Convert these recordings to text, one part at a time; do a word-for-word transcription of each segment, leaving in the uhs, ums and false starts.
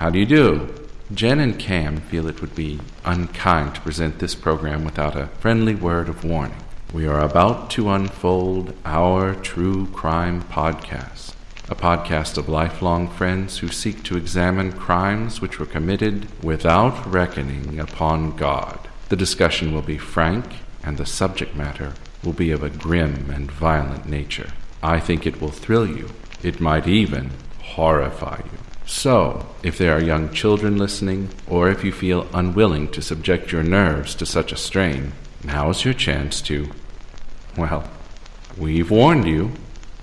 How do you do? Jen and Cam feel it would be unkind to present this program without a friendly word of warning. We are about to unfold our true crime podcast, a podcast of lifelong friends who seek to examine crimes which were committed without reckoning upon God. The discussion will be frank, and the subject matter will be of a grim and violent nature. I think it will thrill you. It might even horrify you. So, if there are young children listening, or if you feel unwilling to subject your nerves to such a strain, now's your chance to, well, we've warned you.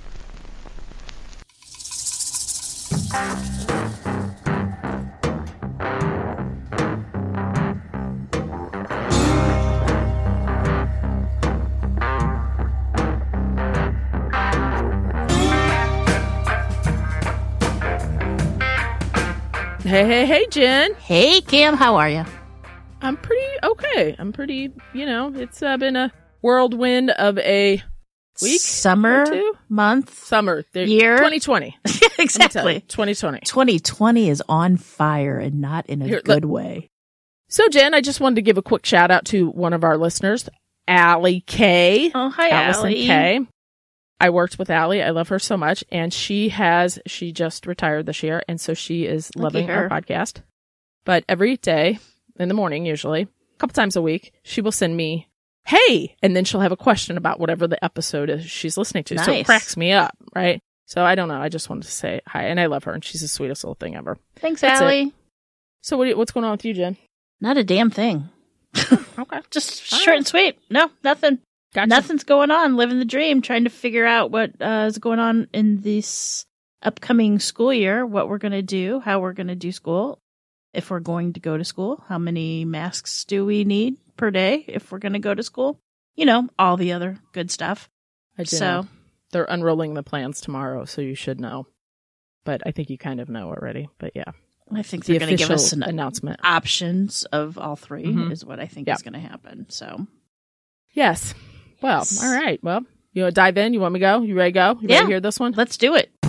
Hey, hey, hey, Jen. Hey, Cam, how are you? I'm pretty okay. I'm pretty, you know, it's uh, been a whirlwind of a week. Summer, or two? month, Summer, the, year. twenty twenty. Exactly. twenty twenty. twenty twenty is on fire and not in a Here, good let, way. So, Jen, I just wanted to give a quick shout out to one of our listeners, Allie K. Oh, hi, Allison Allie. K. I worked with Allie. I love her so much. And she has, she just retired this year. And so she is Lucky loving her. our podcast. But every day, in the morning usually, a couple times a week, she will send me, hey, and then she'll have a question about whatever the episode is she's listening to. So it Nice. cracks me up, right? So I don't know. I just wanted to say hi. And I love her. And she's the sweetest little thing ever. Thanks, That's Allie. it. So what, what's going on with you, Jen? Not a damn thing. Okay. Just All short right. and sweet. No, nothing. Gotcha. Nothing's going on. Living the dream, trying to figure out what uh, is going on in this upcoming school year, what we're going to do, how we're going to do school, if we're going to go to school, how many masks do we need per day if we're going to go to school? You know, all the other good stuff. I do So, know. They're unrolling the plans tomorrow, so you should know. But I think you kind of know already. But yeah. I think The they're going to give us official an announcement. options of all three Mhm. is what I think Yeah. is going to happen. So, Yes. Well, all right. Well, you want to dive in? You want me to go? You ready to go? You ready Yeah. to hear this one? let's do it.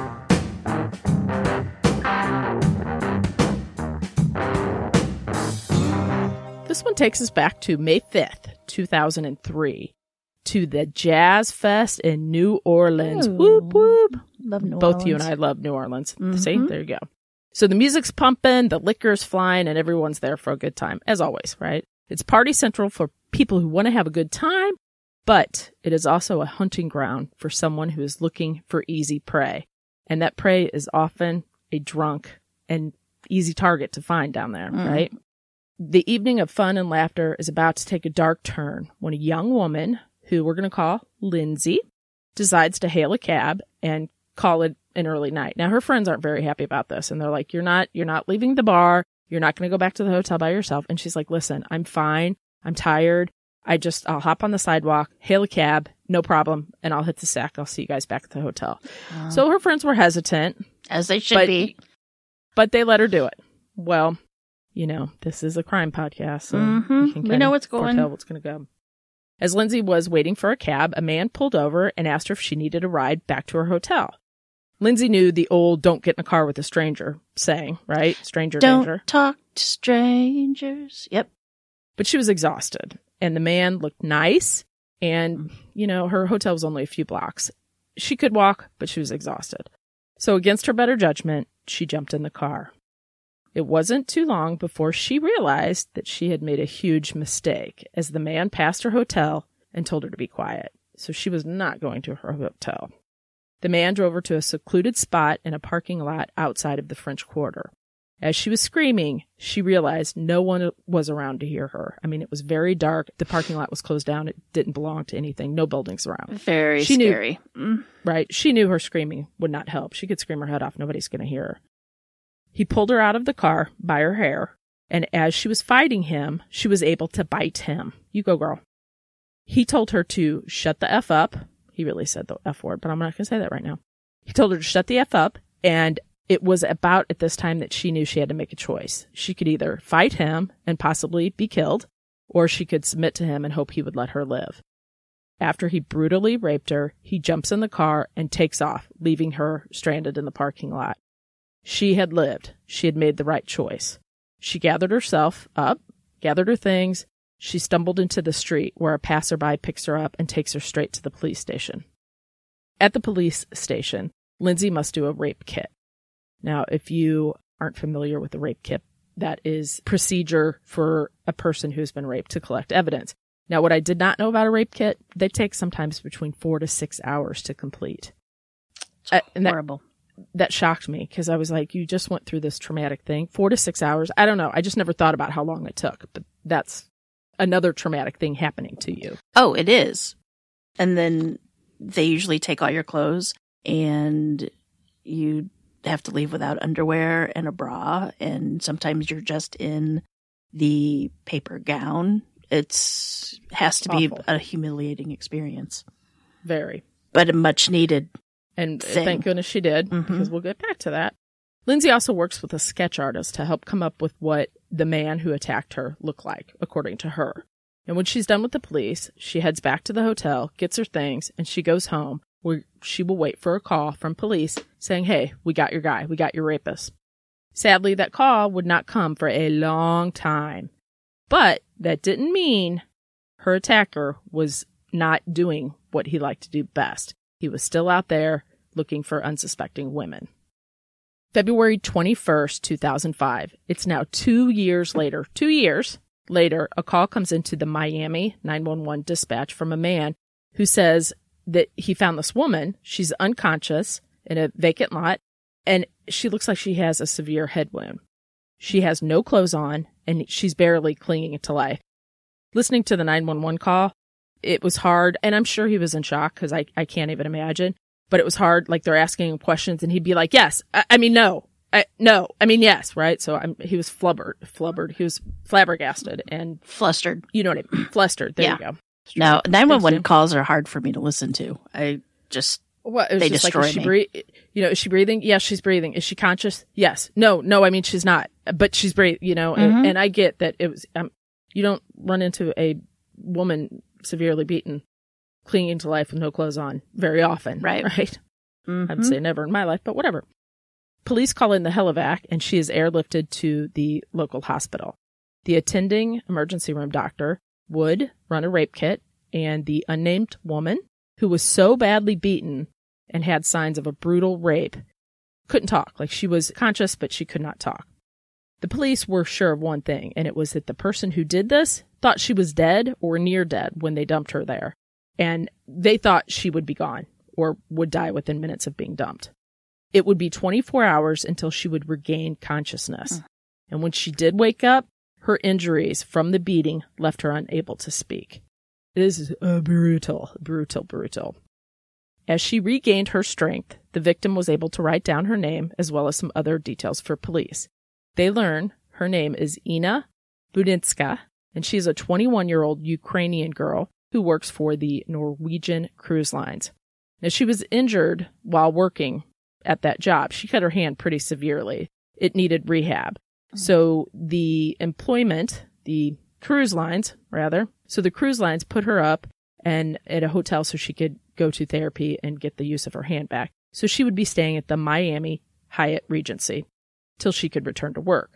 This one takes us back to May fifth, two thousand three, to the Jazz Fest in New Orleans. Ooh. Whoop, whoop. Love New Both Orleans. you and I love New Orleans. Mhm. See? There you go. So the music's pumping, the liquor's flying, and everyone's there for a good time, as always, right? It's party central for people who want to have a good time, but it is also a hunting ground for someone who is looking for easy prey. And that prey is often a drunk and easy target to find down there, Mm. right? The evening of fun and laughter is about to take a dark turn when a young woman, who we're going to call Lindsay, decides to hail a cab and call it an early night. Now, her friends aren't very happy about this, and they're like, you're not, you're not leaving the bar. You're not going to go back to the hotel by yourself. And she's like, listen, I'm fine. I'm tired. I just, I'll hop on the sidewalk, hail a cab, no problem, and I'll hit the sack. I'll see you guys back at the hotel. Oh. So her friends were hesitant, As they should but, be. but they let her do it. Well, you know, this is a crime podcast, so Mhm. you can We kind know of what's going- foretell what's going to go. As Lindsay was waiting for a cab, a man pulled over and asked her if she needed a ride back to her hotel. Lindsay knew the old "don't get in a car with a stranger" saying, right? Stranger Don't danger. talk to strangers. Yep. But she was exhausted, and the man looked nice, and, you know, her hotel was only a few blocks. She could walk, but she was exhausted. So against her better judgment, she jumped in the car. It wasn't too long before she realized that she had made a huge mistake, as the man passed her hotel and told her to be quiet. So she was not going to her hotel. The man drove her to a secluded spot in a parking lot outside of the French Quarter. As she was screaming, she realized no one was around to hear her. I mean, it was very dark. The parking lot was closed down. It didn't belong to anything. No buildings around. Very She knew- scary. Mm. Right? She knew her screaming would not help. She could scream her head off. Nobody's going to hear her. He pulled her out of the car by her hair, and as she was fighting him, she was able to bite him. You go, girl. He told her to shut the F up. He really said the F word, but I'm not going to say that right now. He told her to shut the F up, and it was about at this time that she knew she had to make a choice. She could either fight him and possibly be killed, or she could submit to him and hope he would let her live. After he brutally raped her, he jumps in the car and takes off, leaving her stranded in the parking lot. She had lived. She had made the right choice. She gathered herself up, gathered her things. She stumbled into the street where a passerby picks her up and takes her straight to the police station. At the police station, Lindsay must do a rape kit. Now, if you aren't familiar with the rape kit, that is procedure for a person who's been raped to collect evidence. Now, what I did not know about a rape kit, they take sometimes between four to six hours to complete. It's Uh, and that- horrible. That shocked me because I was like, you just went through this traumatic thing. Four to six hours. I don't know. I just never thought about how long it took, but that's another traumatic thing happening to you. Oh, it is. And then they usually take all your clothes and you have to leave without underwear and a bra. And sometimes you're just in the paper gown. It's has to be Awful. a humiliating experience, Very. but a much needed. And Thing. thank goodness she did, Mhm. because we'll get back to that. Lindsay also works with a sketch artist to help come up with what the man who attacked her looked like, according to her. And when she's done with the police, she heads back to the hotel, gets her things, and she goes home, where she will wait for a call from police saying, hey, we got your guy, we got your rapist. Sadly, that call would not come for a long time. But that didn't mean her attacker was not doing what he liked to do best. He was still out there looking for unsuspecting women. February twenty-first, two thousand five. It's now two years later. Two years later, a call comes into the Miami nine one one dispatch from a man who says that he found this woman. She's unconscious in a vacant lot, and she looks like she has a severe head wound. She has no clothes on, and she's barely clinging to life. Listening to the nine one one call, it was hard, and I'm sure he was in shock because I, I can't even imagine. But it was hard, like they're asking him questions, and he'd be like, yes, I, I mean, no, I, no, I mean, yes, right? So I'm, he was flubbered, flubbered, he was flabbergasted, and Flustered. you know what I mean, flustered, there Yeah. you go. No, nine one one Thanks, Jim. calls are hard for me to listen to. I just, What, it was They just like, destroy is she me. breathing? You know, is she breathing? Yes, she's breathing. Is she conscious? Yes. No, no, I mean, she's not, but she's breathing, you know, Mhm. and, and I get that it was, um, you don't run into a woman severely beaten, clinging to life with no clothes on very often. Right. Right. mhm. I'd say never in my life, but whatever. Police call in the helivac, and she is airlifted to the local hospital. The attending emergency room doctor would run a rape kit, and the unnamed woman, who was so badly beaten and had signs of a brutal rape, couldn't talk. Like, she was conscious, but she could not talk. The police were sure of one thing, and it was that the person who did this thought she was dead or near dead when they dumped her there. And they thought she would be gone or would die within minutes of being dumped. It would be twenty-four hours until she would regain consciousness. Mm. And when she did wake up, her injuries from the beating left her unable to speak. It is uh, brutal, brutal, brutal. As she regained her strength, the victim was able to write down her name as well as some other details for police. They learn her name is Ina Budinska, and she's a twenty-one-year-old Ukrainian girl who works for the Norwegian Cruise Lines. Now, she was injured while working at that job. She cut her hand pretty severely. It needed rehab. So the employment, the cruise lines, rather, so the cruise lines put her up and at a hotel so she could go to therapy and get the use of her hand back. So she would be staying at the Miami Hyatt Regency till she could return to work.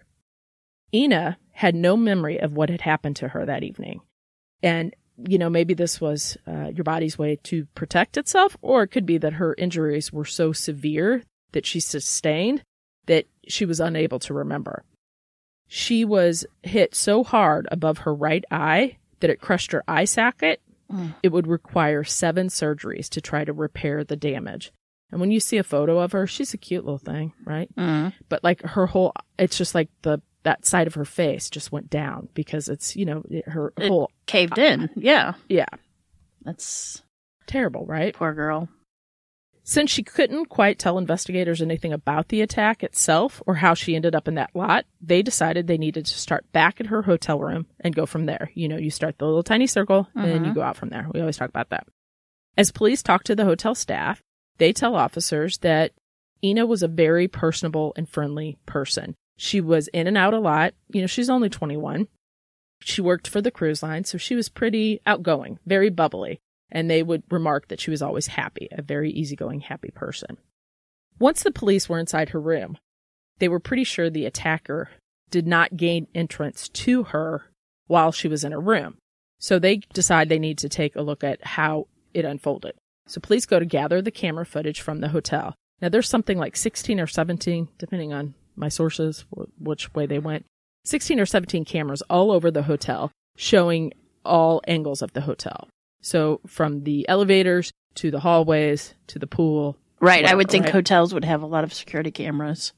Ina had no memory of what had happened to her that evening. And, you know, maybe this was uh, your body's way to protect itself, or it could be that her injuries were so severe that she sustained that she was unable to remember. She was hit so hard above her right eye that it crushed her eye socket. Mm. It would require seven surgeries to try to repair the damage. And when you see a photo of her, she's a cute little thing, right? Mm. But like her whole, it's just like the that side of her face just went down because it's, you know, it, her It whole, caved in. Yeah. yeah, That's terrible, right? poor girl. Since she couldn't quite tell investigators anything about the attack itself or how she ended up in that lot, they decided they needed to start back at her hotel room and go from there. You know, you start the little tiny circle and then you Mhm. go out from there. We always talk about that. As police talk to the hotel staff, they tell officers that Ina was a very personable and friendly person. She was in and out a lot. You know, she's only twenty-one. She worked for the cruise line, so she was pretty outgoing, very bubbly. And they would remark that she was always happy, a very easygoing, happy person. Once the police were inside her room, they were pretty sure the attacker did not gain entrance to her while she was in her room. So they decide they need to take a look at how it unfolded. So police go to gather the camera footage from the hotel. Now, there's something like sixteen or seventeen, depending on my sources, which way they went, sixteen or seventeen cameras all over the hotel showing all angles of the hotel. So from the elevators to the hallways to the pool. Right. Whatever, I would think right? hotels would have a lot of security cameras.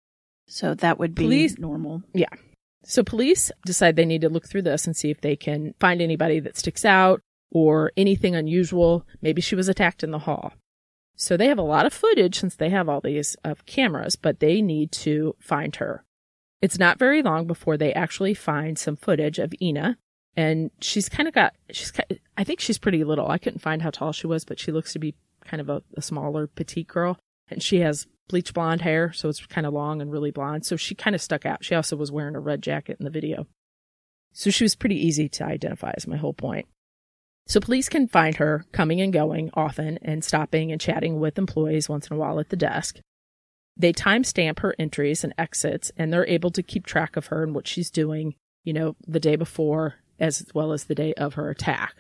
So that would be police, normal. Yeah. So police decide they need to look through this and see if they can find anybody that sticks out or anything unusual. Maybe she was attacked in the hall. So they have a lot of footage since they have all these of cameras, but they need to find her. It's not very long before they actually find some footage of Ina. And she's kind of got, she's, I think she's pretty little. I couldn't find how tall she was, but she looks to be kind of a, a smaller, petite girl. And she has bleach blonde hair, so it's kind of long and really blonde. So she kind of stuck out. She also was wearing a red jacket in the video. So she was pretty easy to identify, is my whole point. So police can find her coming and going often and stopping and chatting with employees once in a while at the desk. They timestamp her entries and exits, and they're able to keep track of her and what she's doing, you know, the day before as well as the day of her attack.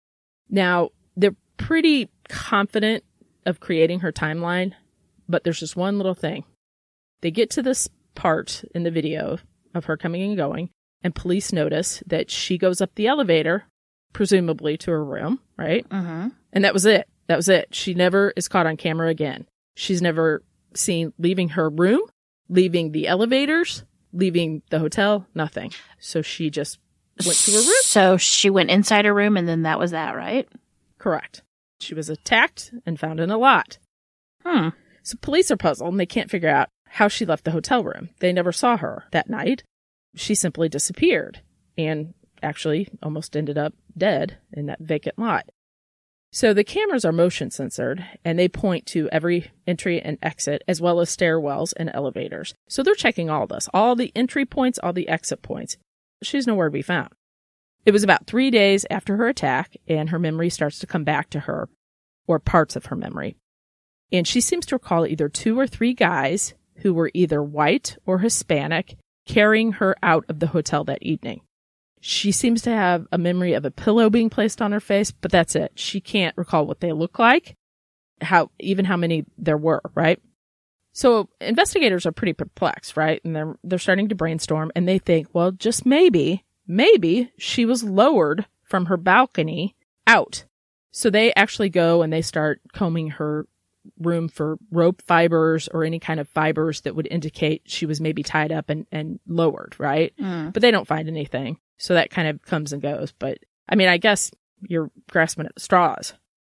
Now, they're pretty confident of creating her timeline, but there's just one little thing. They get to this part in the video of her coming and going, and police notice that she goes up the elevator, presumably to her room, right? Mm-hmm. And that was it. That was it. She never is caught on camera again. She's never seen leaving her room, leaving the elevators, leaving the hotel, nothing. So she just went to her room. So she went inside her room and then that was that, right? Correct. She was attacked and found in a lot. Hmm. So police are puzzled and they can't figure out how she left the hotel room. They never saw her that night. She simply disappeared and actually almost ended up dead in that vacant lot. So the cameras are motion censored and they point to every entry and exit as well as stairwells and elevators. So they're checking all this, all the entry points, all the exit points. She's nowhere to be found. It was about three days after her attack and her memory starts to come back to her, or parts of her memory. And she seems to recall either two or three guys who were either white or Hispanic carrying her out of the hotel that evening. She seems to have a memory of a pillow being placed on her face, but that's it. She can't recall what they look like, how even how many there were, right? So investigators are pretty perplexed, right? And they're they're starting to brainstorm, and they think, well, just maybe, maybe she was lowered from her balcony out. So they actually go and they start combing her room for rope fibers or any kind of fibers that would indicate she was maybe tied up and, and lowered, right? Mm. But they don't find anything. So that kind of comes and goes. But, I mean, I guess you're grasping at the straws.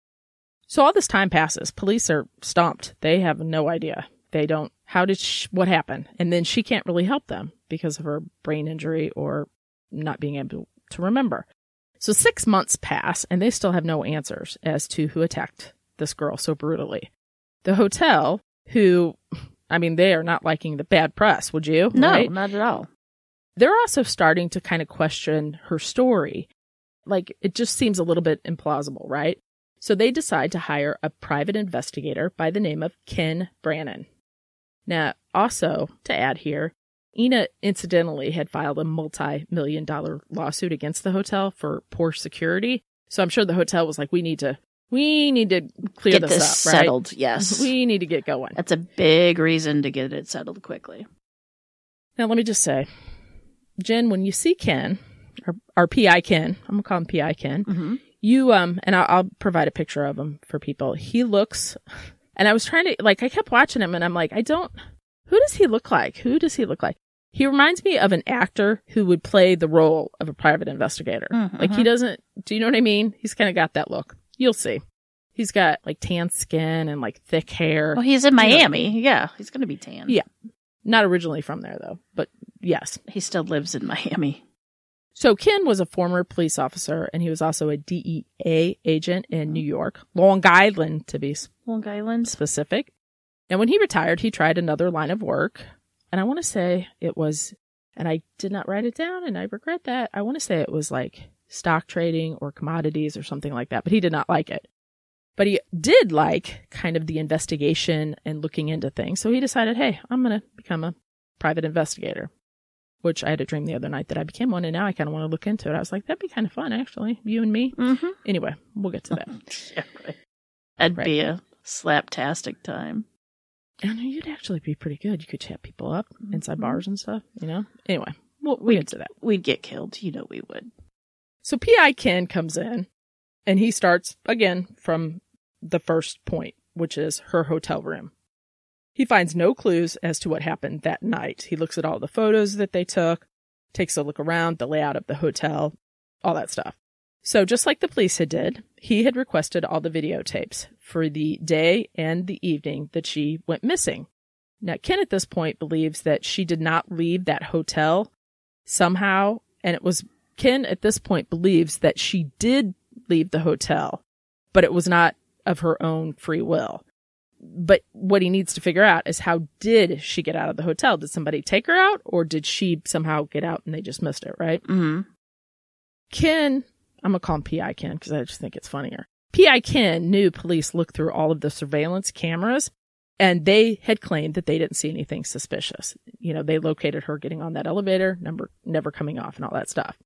So all this time passes. Police are stumped. They have no idea. They don't, how did she, what happened? And then she can't really help them because of her brain injury or not being able to remember. So six months pass and they still have no answers as to who attacked this girl so brutally. The hotel, who, I mean, they are not liking the bad press, would you? No, right? not at all. They're also starting to kind of question her story. Like, it just seems a little bit implausible, right? So they decide to hire a private investigator by the name of Ken Brannon. Now, also, to add here, Ina incidentally had filed a multi-million dollar lawsuit against the hotel for poor security. So I'm sure the hotel was like, we need to, we need to clear get this, this up, right? settled, yes. We need to get going. That's a big reason to get it settled quickly. Now, let me just say, Jen, when you see Ken, or, or P I Ken, I'm going to call him P I Ken, Mm-hmm. you, um, and I'll, I'll provide a picture of him for people. He looks, and I was trying to, like, I kept watching him and I'm like, I don't, who does he look like? Who does he look like? He reminds me of an actor who would play the role of a private investigator. Mm-hmm. Like, he doesn't, do you know what I mean? He's kind of got that look. You'll see. He's got, like, tan skin and, like, thick hair. Well, he's in Miami. You know, yeah, he's going to be tan. Yeah. Not originally from there, though, but yes. He still lives in Miami. So Ken was a former police officer, and he was also a D E A agent in New York, Long Island to be Long Island specific. And when he retired, he tried another line of work. And I want to say it was, and I did not write it down, and I regret that. I want to say it was like stock trading or commodities or something like that, but he did not like it. But he did like kind of the investigation and looking into things. So he decided, hey, I'm going to become a private investigator, which I had a dream the other night that I became one, and now I kind of want to look into it. I was like, that'd be kind of fun, actually, you and me. Mm-hmm. Anyway, we'll get to that. Yeah, right. That'd Right. be a slaptastic time. And you'd actually be pretty good. You could chat people up inside Mhm. bars and stuff, you know? Anyway, we'll, we'll get to that. We'd get killed. You know we would. So P I Ken comes in, and he starts, again, from the first point, which is her hotel room. He finds no clues as to what happened that night. He looks at all the photos that they took, takes a look around, the layout of the hotel, all that stuff. So just like the police had did, he had requested all the videotapes for the day and the evening that she went missing. Now, Ken at this point believes that she did not leave that hotel somehow, and it was Ken at this point believes that she did leave the hotel, but it was not of her own free will. But what he needs to figure out is, how did she get out of the hotel? Did somebody take her out, or did she somehow get out and they just missed it, right? Mm-hmm. Ken, I'm going to call him P I Ken because I just think it's funnier. P I Ken knew police looked through all of the surveillance cameras, and they had claimed that they didn't see anything suspicious. You know, they located her getting on that elevator, number, never coming off, and all that stuff.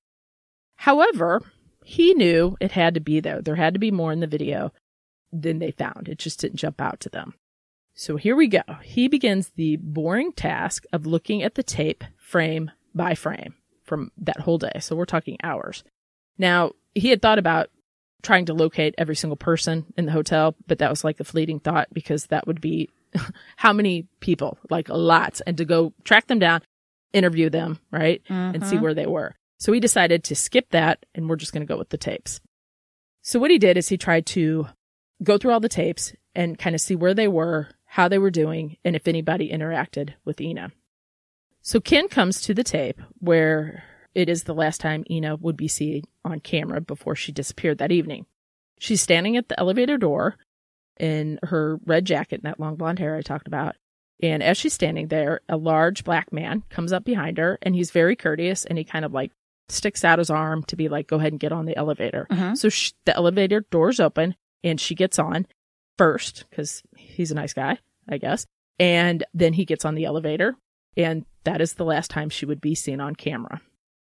However, he knew it had to be there. There had to be more in the video than they found. It just didn't jump out to them. So here we go. He begins the boring task of looking at the tape frame by frame from that whole day. So we're talking hours. Now, he had thought about trying to locate every single person in the hotel, but that was like a fleeting thought, because that would be how many people, like lots, and to go track them down, interview them, right? Mm-hmm. And see where they were. So he decided to skip that, and we're just going to go with the tapes. So what he did is he tried to go through all the tapes and kind of see where they were, how they were doing, and if anybody interacted with Ina. So Ken comes to the tape where it is the last time Ina would be seen on camera before she disappeared that evening. She's standing at the elevator door in her red jacket and that long blonde hair I talked about. And as she's standing there, a large black man comes up behind her, and he's very courteous, and he kind of like sticks out his arm to be like, go ahead and get on the elevator. Mm-hmm. So she, the elevator doors open, and she gets on first because he's a nice guy, I guess. And then he gets on the elevator, and that is the last time she would be seen on camera.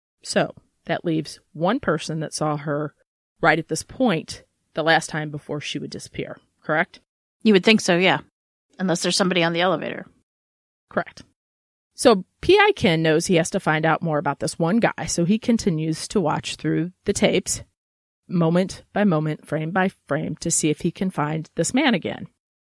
So that leaves one person that saw her right at this point the last time before she would disappear, correct? You would think so, yeah. Unless there's somebody on the elevator. Correct. So P I Ken knows he has to find out more about this one guy, so he continues to watch through the tapes, moment by moment, frame by frame, to see if he can find this man again.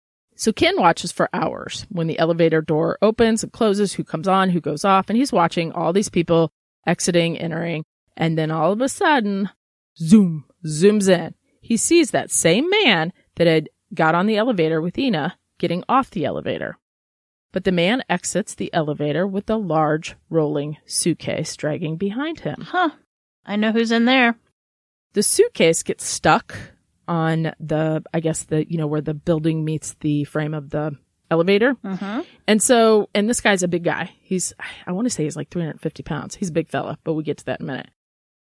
So Ken watches for hours when the elevator door opens and closes, who comes on, who goes off, and he's watching all these people exiting, entering, and then all of a sudden, zoom, zooms in. He sees that same man that had got on the elevator with Ina getting off the elevator. But the man exits the elevator with a large rolling suitcase dragging behind him. Huh. I know who's in there. The suitcase gets stuck on the, I guess the, you know, where the building meets the frame of the elevator. Mm-hmm. And so, and this guy's a big guy. He's, I want to say he's like three hundred fifty pounds. He's a big fella, but we'll get to that in a minute.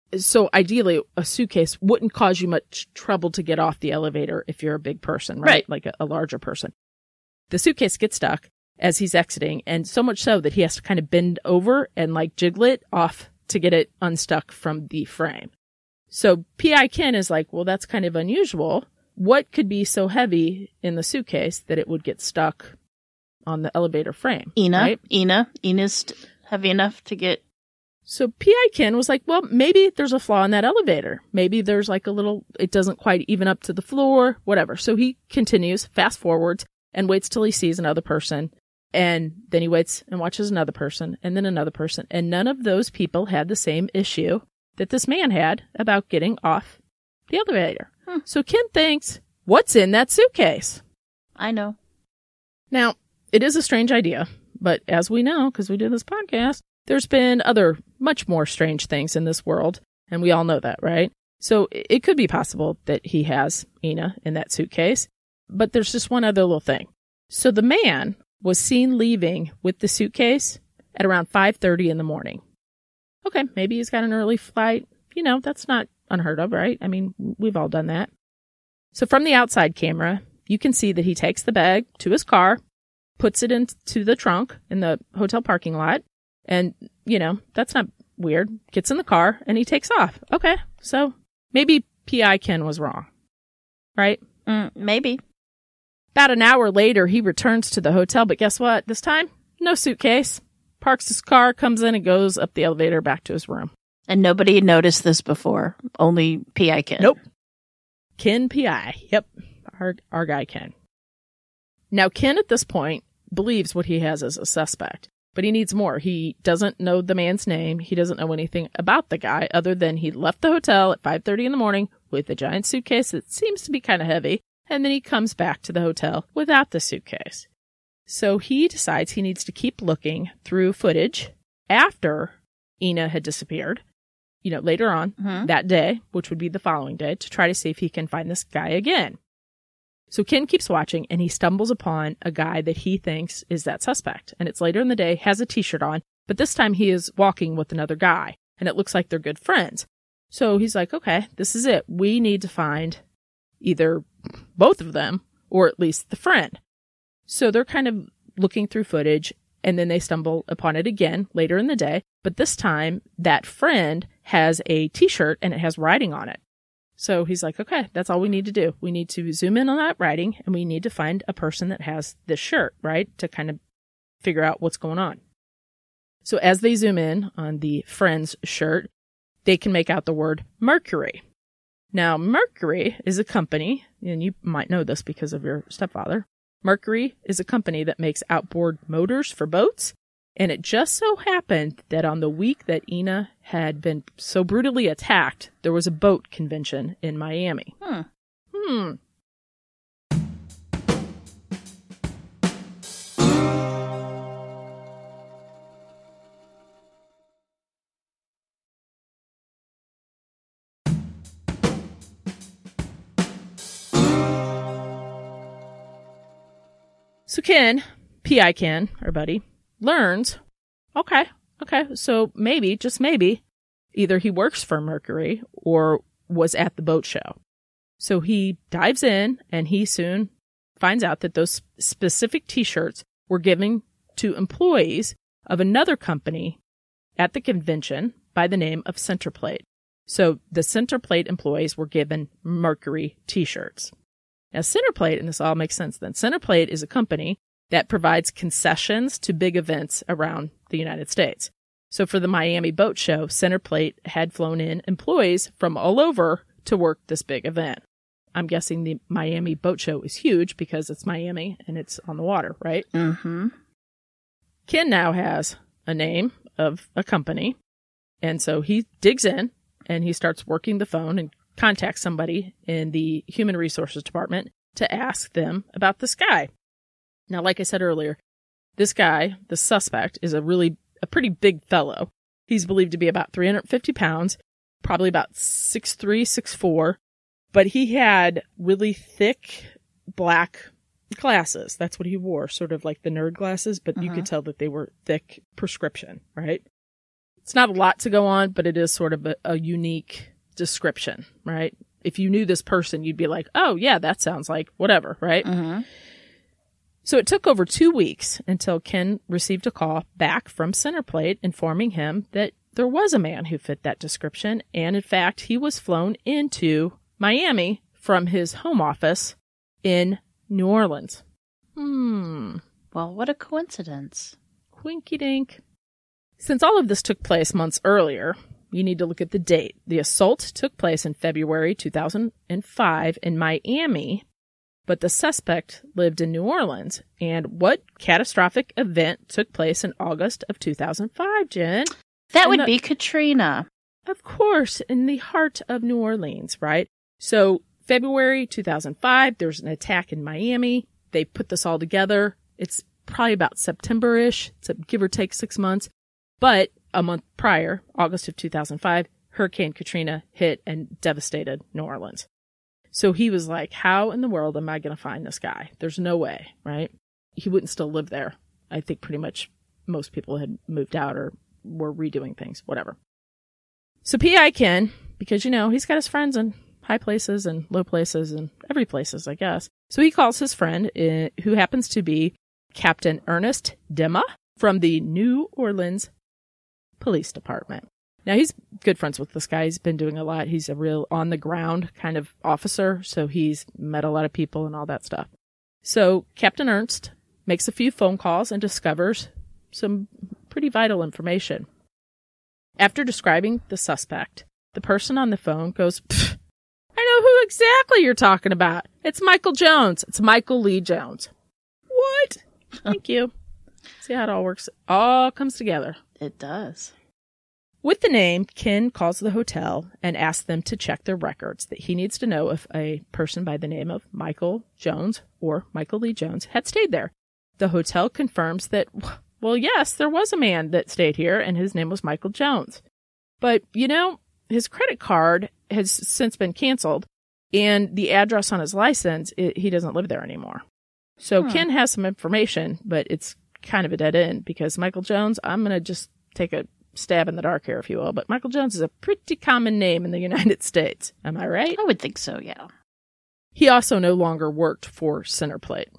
So ideally, a suitcase wouldn't cause you much trouble to get off the elevator if you're a big person, right? Right. Like a, a larger person. The suitcase gets stuck as he's exiting, and so much so that he has to kind of bend over and like jiggle it off to get it unstuck from the frame. So P I Ken is like, well, that's kind of unusual. What could be so heavy in the suitcase that it would get stuck on the elevator frame? Ina, right? Ina, Ina's heavy enough to get. So P I Ken was like, well, maybe there's a flaw in that elevator. Maybe there's like a little, it doesn't quite even up to the floor, whatever. So he continues, fast forwards, and waits till he sees another person. And then he waits and watches another person, and then another person. And none of those people had the same issue that this man had about getting off the elevator. Hmm. So Ken thinks, what's in that suitcase? I know. Now, it is a strange idea, but as we know, because we do this podcast, there's been other much more strange things in this world, and we all know that, right? So it could be possible that he has Ina in that suitcase, but there's just one other little thing. So the man was seen leaving with the suitcase at around five thirty in the morning. Okay, maybe he's got an early flight. You know, that's not unheard of, right? I mean, we've all done that. So from the outside camera, you can see that he takes the bag to his car, puts it into the trunk in the hotel parking lot. And, you know, that's not weird. Gets in the car and he takes off. Okay, so maybe P I Ken was wrong, right? Mm, maybe. About an hour later, he returns to the hotel, but guess what? This time, no suitcase. Parks his car, comes in, and goes up the elevator back to his room. And nobody had noticed this before. Only P I Ken. Nope. Ken P I. Yep. Our, our guy Ken. Now, Ken at this point believes what he has as a suspect, but he needs more. He doesn't know the man's name. He doesn't know anything about the guy other than he left the hotel at five thirty in the morning with a giant suitcase that seems to be kind of heavy, and then he comes back to the hotel without the suitcase. So he decides he needs to keep looking through footage after Ina had disappeared, you know, later on Mm-hmm. that day, which would be the following day, to try to see if he can find this guy again. So Ken keeps watching, and he stumbles upon a guy that he thinks is that suspect. And it's later in the day, has a T-shirt on, but this time he is walking with another guy, and it looks like they're good friends. So he's like, okay, this is it. We need to find either both of them or at least the friend. So they're kind of looking through footage, and then they stumble upon it again later in the day. But this time, that friend has a T-shirt, and it has writing on it. So he's like, okay, that's all we need to do. We need to zoom in on that writing, and we need to find a person that has this shirt, right, to kind of figure out what's going on. So as they zoom in on the friend's shirt, they can make out the word Mercury. Now, Mercury is a company, and you might know this because of your stepfather. Mercury is a company that makes outboard motors for boats. And it just so happened that on the week that Ina had been so brutally attacked, there was a boat convention in Miami. Hmm. Hmm. So Ken, P I Ken, our buddy, learns, okay, okay, so maybe, just maybe, either he works for Mercury or was at the boat show. So he dives in, and he soon finds out that those specific T-shirts were given to employees of another company at the convention by the name of Centerplate. So the Centerplate employees were given Mercury T-shirts. Now, Centerplate, and this all makes sense then, Centerplate is a company that provides concessions to big events around the United States. So for the Miami Boat Show, Centerplate had flown in employees from all over to work this big event. I'm guessing the Miami Boat Show is huge because it's Miami and it's on the water, right? Mm-hmm. Ken now has a name of a company, and so he digs in and he starts working the phone and contacts somebody in the Human Resources Department to ask them about this guy. Now, like I said earlier, this guy, the suspect, is a really, a pretty big fellow. He's believed to be about three hundred fifty pounds, probably about six three, six four, but he had really thick black glasses. That's what he wore, sort of like the nerd glasses, but uh-huh. you could tell that they were thick prescription, right? It's not a lot to go on, but it is sort of a, a unique description, right? If you knew this person, you'd be like, oh, yeah, that sounds like whatever, right? Uh-huh. So it took over two weeks until Ken received a call back from Centerplate informing him that there was a man who fit that description. And in fact, he was flown into Miami from his home office in New Orleans. Hmm. Well, what a coincidence. Winky dink. Since all of this took place months earlier, you need to look at the date. The assault took place in February two thousand five in Miami, but the suspect lived in New Orleans. And what catastrophic event took place in August of two thousand five, Jen? That in would the, be Katrina. Of course, in the heart of New Orleans, right? So February two thousand five, there was an attack in Miami. They put this all together. It's probably about September-ish, it's give or take six months. But a month prior, August of two thousand five, Hurricane Katrina hit and devastated New Orleans. So he was like, how in the world am I going to find this guy? There's no way, right? He wouldn't still live there. I think pretty much most people had moved out or were redoing things, whatever. So P I Ken, because, you know, he's got his friends in high places and low places and every places, I guess. So he calls his friend, uh, who happens to be Captain Ernest Dimma from the New Orleans Police Department. Now, he's good friends with this guy. He's been doing a lot. He's a real on-the-ground kind of officer, so he's met a lot of people and all that stuff. So Captain Ernst makes a few phone calls and discovers some pretty vital information. After describing the suspect, the person on the phone goes, I know who exactly you're talking about. It's Michael Jones. It's Michael Lee Jones. What? Thank you. See how it all works? It all comes together. It does. With the name, Ken calls the hotel and asks them to check their records, that he needs to know if a person by the name of Michael Jones or Michael Lee Jones had stayed there. The hotel confirms that, well, yes, there was a man that stayed here, and his name was Michael Jones. But, you know, his credit card has since been canceled, and the address on his license, it, he doesn't live there anymore. So hmm. Ken has some information, but it's kind of a dead end, because Michael Jones, I'm going to just take a stab in the dark here, if you will, but Michael Jones is a pretty common name in the United States. Am I right? I would think so, yeah. He also no longer worked for Centerplate.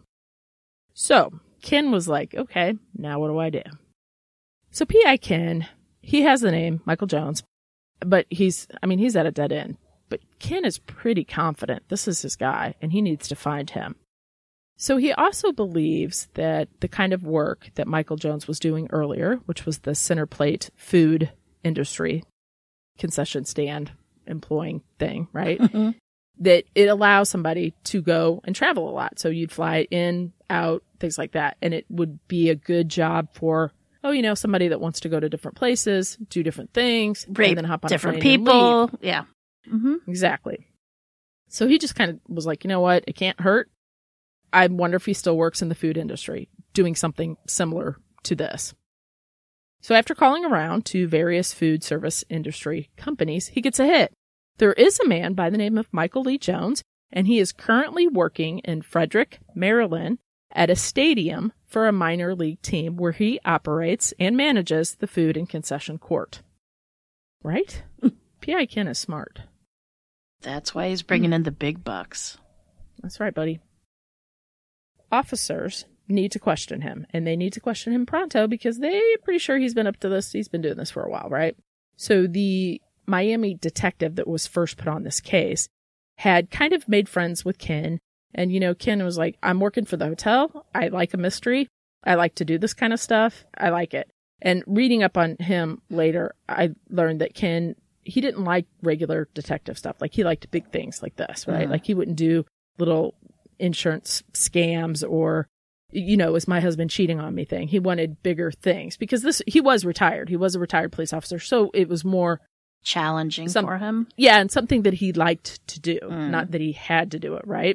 So Ken was like, okay, now what do I do? So P I Ken, he has the name Michael Jones, but he's, I mean, he's at a dead end. But Ken is pretty confident this is his guy, and he needs to find him. So he also believes that the kind of work that Michael Jones was doing earlier, which was the Centerplate food industry concession stand employing thing, right? Mm-hmm. That it allows somebody to go and travel a lot. So you'd fly in, out, things like that. And it would be a good job for, oh, you know, somebody that wants to go to different places, do different things, rape and then hop on different a plane people. And leave. Yeah. Mm-hmm. Exactly. So he just kind of was like, you know what? It can't hurt. I wonder if he still works in the food industry, doing something similar to this. So after calling around to various food service industry companies, he gets a hit. There is a man by the name of Michael Lee Jones, and he is currently working in Frederick, Maryland, at a stadium for a minor league team where he operates and manages the food and concession court. Right? P I Ken is smart. That's why he's bringing in the big bucks. That's right, buddy. Officers need to question him, and they need to question him pronto because they're pretty sure he's been up to this. He's been doing this for a while, right? So the Miami detective that was first put on this case had kind of made friends with Ken. And, you know, Ken was like, I'm working for the hotel. I like a mystery. I like to do this kind of stuff. I like it. And reading up on him later, I learned that Ken, he didn't like regular detective stuff. Like, he liked big things like this, right? Mm-hmm. Like, he wouldn't do little insurance scams or, you know, is my husband cheating on me thing. He wanted bigger things because this, he was retired. He was a retired police officer. So it was more challenging some, for him. Yeah. And something that he liked to do, mm. not that he had to do it. Right.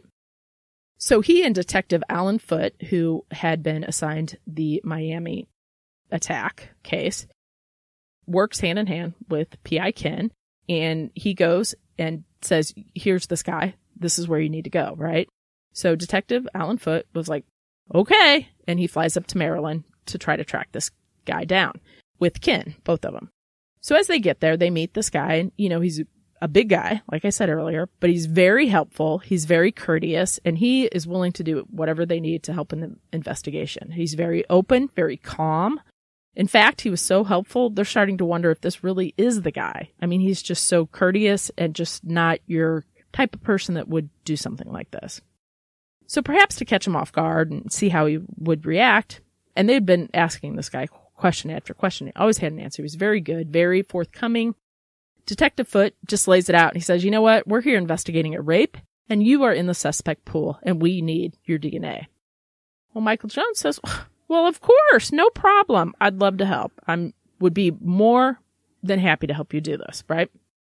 So he and Detective Alan Foote, who had been assigned the Miami attack case, works hand in hand with P I Ken, and he goes and says, here's this guy. This is where you need to go. Right. So Detective Alan Foote was like, okay. And he flies up to Maryland to try to track this guy down with Ken, both of them. So as they get there, they meet this guy, and, you know, he's a big guy, like I said earlier, but he's very helpful. He's very courteous, and he is willing to do whatever they need to help in the investigation. He's very open, very calm. In fact, he was so helpful, they're starting to wonder if this really is the guy. I mean, he's just so courteous and just not your type of person that would do something like this. So perhaps to catch him off guard and see how he would react, and they'd been asking this guy question after question. He always had an answer. He was very good, very forthcoming. Detective Foote just lays it out, and he says, you know what? We're here investigating a rape, and you are in the suspect pool, and we need your D N A. Well, Michael Jones says, well, of course, no problem. I'd love to help. I would be more than happy to help you do this, right?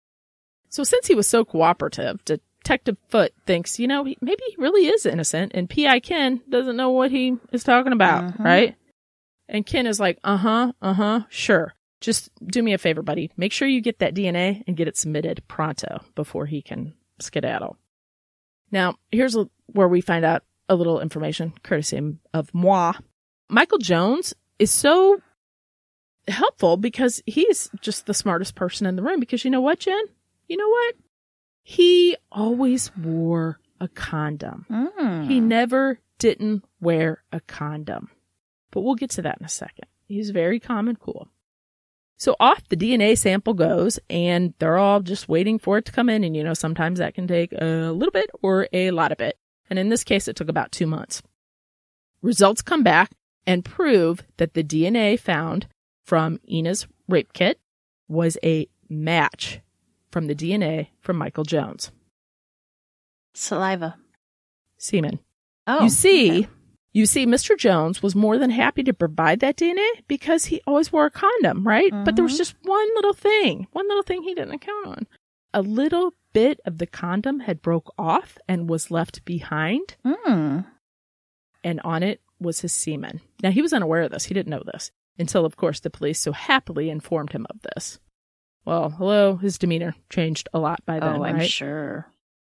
So since he was so cooperative, Detective Foote thinks, you know, he, maybe he really is innocent, and P I Ken doesn't know what he is talking about, uh-huh. right? And Ken is like, uh-huh, uh-huh, sure. Just do me a favor, buddy. Make sure you get that D N A and get it submitted pronto before he can skedaddle. Now, here's a, where we find out a little information, courtesy of moi. Michael Jones is so helpful because he's just the smartest person in the room. Because you know what, Jen? You know what? He always wore a condom. Mm. He never didn't wear a condom. But we'll get to that in a second. He's very calm and cool. So off the D N A sample goes, and they're all just waiting for it to come in. And, you know, sometimes that can take a little bit or a lot of it. And in this case, it took about two months. Results come back and prove that the D N A found from Ina's rape kit was a match from the D N A from Michael Jones. Saliva. Semen. Oh, you see, okay. you see, Mister Jones was more than happy to provide that D N A because he always wore a condom, right? Mm-hmm. But there was just one little thing, one little thing he didn't count on. A little bit of the condom had broke off and was left behind. Mm. And on it was his semen. Now, he was unaware of this. He didn't know this until, of course, the police so happily informed him of this. Well, hello, his demeanor changed a lot by then, Oh, I'm right? sure.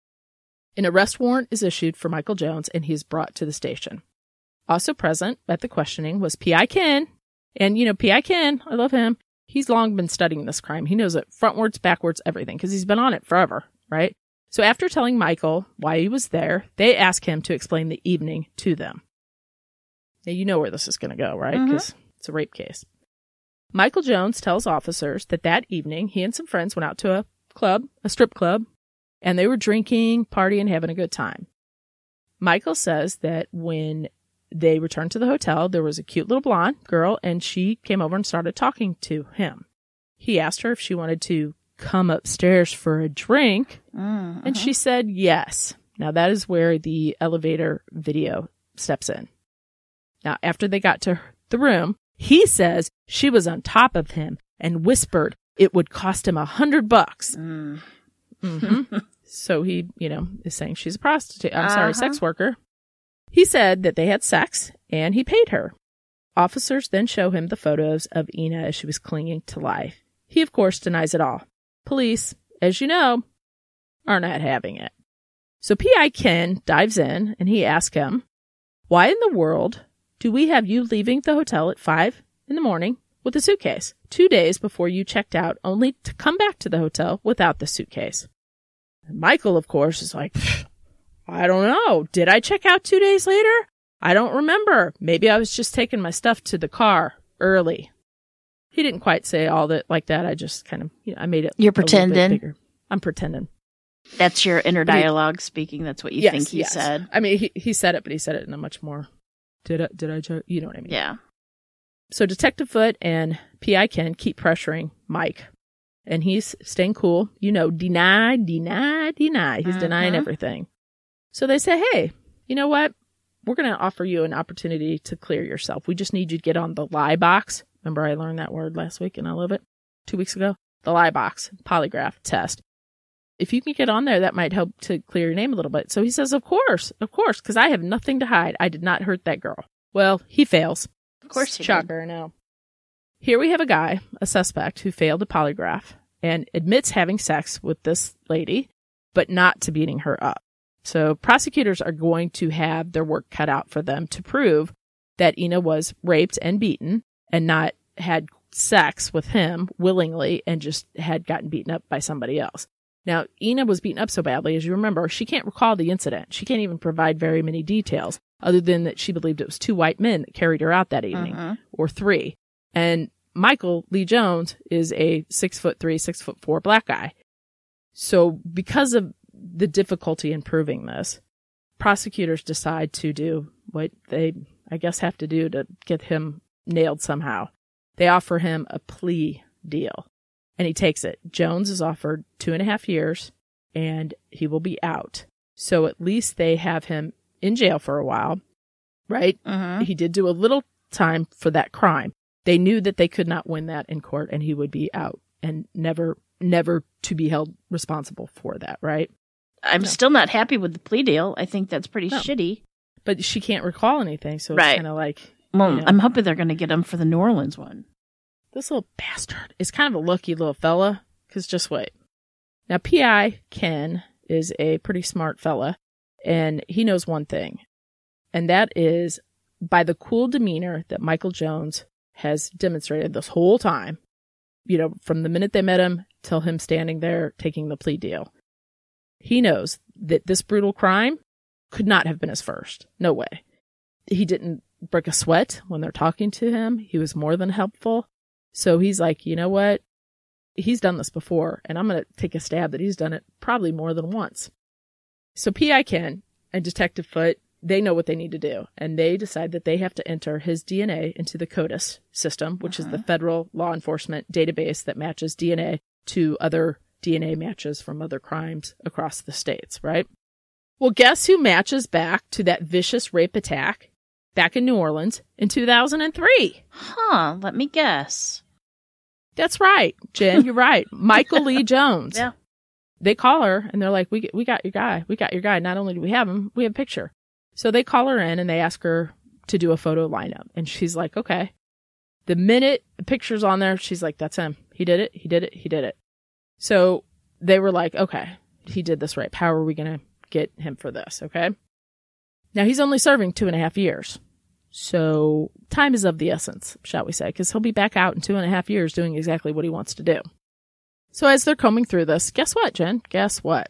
An arrest warrant is issued for Michael Jones, and he is brought to the station. Also present at the questioning was P I. Ken. And, you know, P I. Ken, I love him. He's long been studying this crime. He knows it frontwards, backwards, everything, because he's been on it forever, right? So after telling Michael why he was there, they ask him to explain the evening to them. Now, you know where this is going to go, right? Because mm-hmm. it's a rape case. Michael Jones tells officers that that evening, he and some friends went out to a club, a strip club, and they were drinking, partying, having a good time. Michael says that when they returned to the hotel, there was a cute little blonde girl, and she came over and started talking to him. He asked her if she wanted to come upstairs for a drink, mm-hmm. and she said yes. Now, that is where the elevator video steps in. Now, after they got to the room, he says she was on top of him and whispered it would cost him a hundred bucks. Mm. Mm-hmm. So he, you know, is saying she's a prostitute. I'm uh-huh. sorry, sex worker. He said that they had sex and he paid her. Officers then show him the photos of Ina as she was clinging to life. He, of course, denies it all. Police, as you know, are not having it. So P I. Ken dives in and he asks him, why in the world do we have you leaving the hotel at five in the morning with a suitcase two days before you checked out, only to come back to the hotel without the suitcase? And Michael, of course, is like, I don't know. Did I check out two days later? I don't remember. Maybe I was just taking my stuff to the car early. He didn't quite say all that like that. I just kind of, you know, I made it. You're a little bit pretending. bigger. I'm pretending. That's your inner But he- dialogue speaking. That's what you Yes, think he yes. said. I mean, he he said it, but he said it in a much more. Did I? Did I? check? You know what I mean? Yeah. So Detective Foote and P I. Ken keep pressuring Mike, and he's staying cool. You know, deny, deny, deny. He's Mhm. denying everything. So they say, hey, you know what? We're going to offer you an opportunity to clear yourself. We just need you to get on the lie box. Remember, I learned that word last week, and I love it. Two weeks ago, the lie box polygraph test. If you can get on there, that might help to clear your name a little bit. So he says, of course, of course, because I have nothing to hide. I did not hurt that girl. Well, he fails. Of course he Shocker, no. Here we have a guy, a suspect, who failed a polygraph and admits having sex with this lady, but not to beating her up. So prosecutors are going to have their work cut out for them to prove that Ina was raped and beaten and not had sex with him willingly and just had gotten beaten up by somebody else. Now, Ina was beaten up so badly, as you remember, she can't recall the incident. She can't even provide very many details other than that she believed it was two white men that carried her out that evening, Mhm. or three. And Michael Lee Jones is a six foot three, six foot four black guy. So because of the difficulty in proving this, prosecutors decide to do what they, I guess, have to do to get him nailed somehow. They offer him a plea deal, and he takes it. Jones is offered two and a half years, and he will be out. So at least they have him in jail for a while, right? Mhm. He did do a little time for that crime. They knew that they could not win that in court, and he would be out and never, never to be held responsible for that, right? I'm No. still not happy with the plea deal. I think that's pretty No. shitty. But she can't recall anything, so Right. it's kind of like, Well, Yeah. I'm hoping they're going to get him for the New Orleans one. this little bastard is kind of a lucky little fella, because just wait. Now, P I. Ken is a pretty smart fella, and he knows one thing, and that is by the cool demeanor that Michael Jones has demonstrated this whole time, you know, from the minute they met him till him standing there taking the plea deal. He knows that this brutal crime could not have been his first. No way. He didn't break a sweat when they're talking to him. He was more than helpful. So he's like, you know what? He's done this before, and I'm going to take a stab that he's done it probably more than once. So P I Ken and Detective Foote, they know what they need to do, and they decide that they have to enter his D N A into the CODIS system, which uh-huh. is the federal law enforcement database that matches D N A to other D N A matches from other crimes across the states, right? Well, guess who matches back to that vicious rape attack back in New Orleans in two thousand three? Huh, let me guess. That's right, Jen, you're right. Michael Lee Jones. Yeah. They call her, and they're like, we we got your guy. We got your guy. Not only do we have him, we have a picture. So they call her in, and they ask her to do a photo lineup. And she's like, okay. The minute the picture's on there, she's like, that's him. He did it. He did it. He did it. So they were like, okay, he did this rape. How are we going to get him for this? Okay. Now he's only serving two and a half years. So time is of the essence, shall we say, because he'll be back out in two and a half years doing exactly what he wants to do. So as they're combing through this, guess what, Jen? Guess what?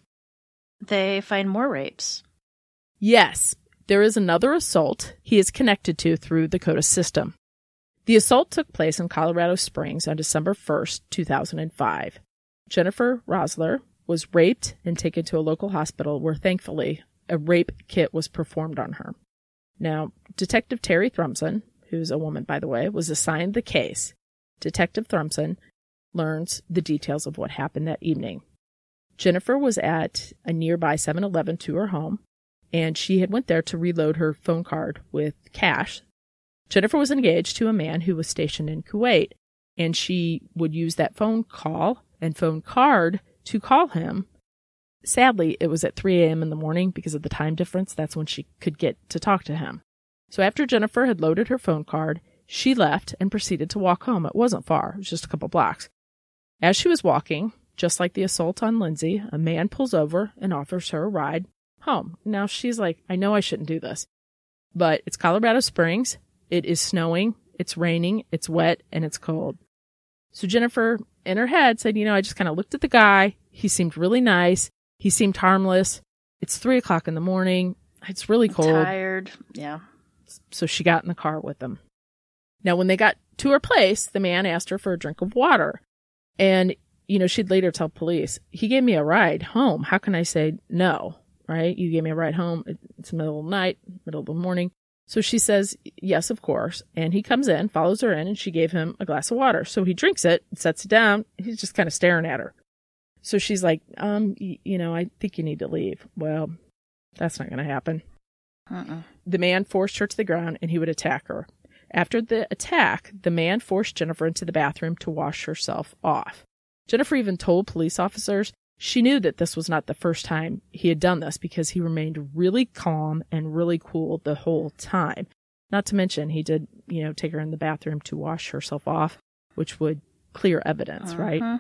They find more rapes. Yes, there is another assault he is connected to through the CODIS system. The assault took place in Colorado Springs on December first, two thousand five. Jennifer Rosler was raped and taken to a local hospital where, thankfully, a rape kit was performed on her. Now, Detective Terry Thrumson, who's a woman, by the way, was assigned the case. Detective Thrumson learns the details of what happened that evening. Jennifer was at a nearby seven eleven to her home, and she had went there to reload her phone card with cash. Jennifer was engaged to a man who was stationed in Kuwait, and she would use that phone call and phone card to call him. Sadly, it was at three a.m. in the morning because of the time difference. That's when she could get to talk to him. So after Jennifer had loaded her phone card, she left and proceeded to walk home. It wasn't far. It was just a couple blocks. As she was walking, just like the assault on Lindsay, a man pulls over and offers her a ride home. Now she's like, I know I shouldn't do this, but it's Colorado Springs. It is snowing. It's raining. It's wet and it's cold. So Jennifer, in her head, said, you know, I just kind of looked at the guy. He seemed really nice. He seemed harmless. It's three o'clock in the morning. It's really cold. Tired. Yeah. So she got in the car with him. Now, when they got to her place, the man asked her for a drink of water. And, you know, she'd later tell police, he gave me a ride home. How can I say no? Right? You gave me a ride home. It's the middle of the night, middle of the morning. So she says, yes, of course. And he comes in, follows her in, and she gave him a glass of water. So he drinks it, sets it down. He's just kind of staring at her. So she's like, um, y- you know, I think you need to leave. Well, that's not going to happen. Uh-uh. The man forced her to the ground, and he would attack her. After the attack, the man forced Jennifer into the bathroom to wash herself off. Jennifer even told police officers she knew that this was not the first time he had done this because he remained really calm and really cool the whole time. Not to mention, he did, you know, take her in the bathroom to wash herself off, which would clear evidence, Uh-huh. right?